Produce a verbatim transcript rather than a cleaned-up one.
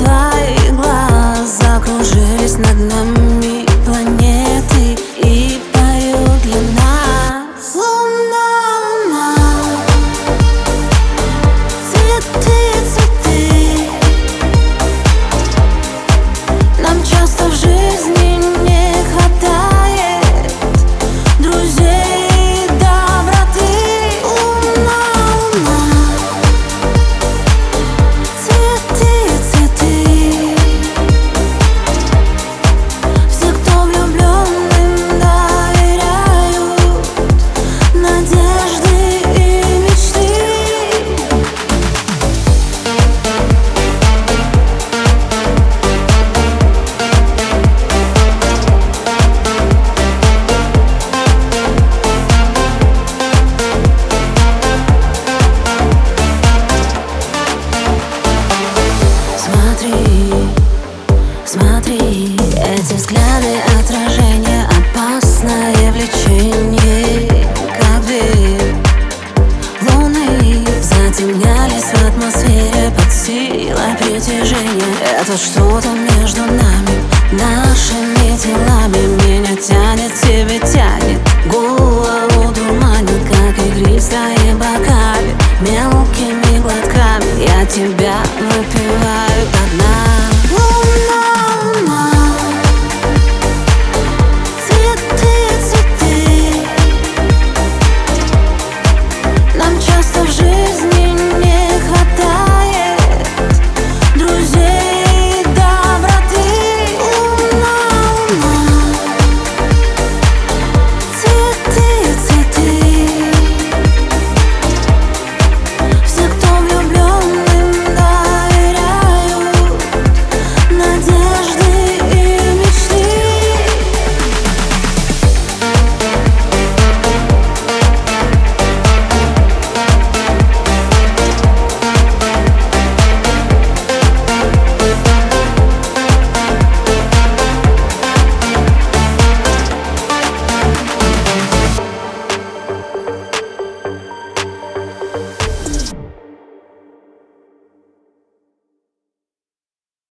твоих глаз закружились над нами планеты и поют для нас. Луна, луна, цветы, цветы. Нам часто в жизни не хватает друзей и доброты. Луна, луна, цветы, цветы. Все, кто влюбленным доверяют надежды и мечты. Смотри, смотри, эти взгляды, отражение, опасное влечение, как две луны затемнялись в атмосфере под силой притяжения. Это что-то между нами, нашими телами. Меня тянет, тебе тянет.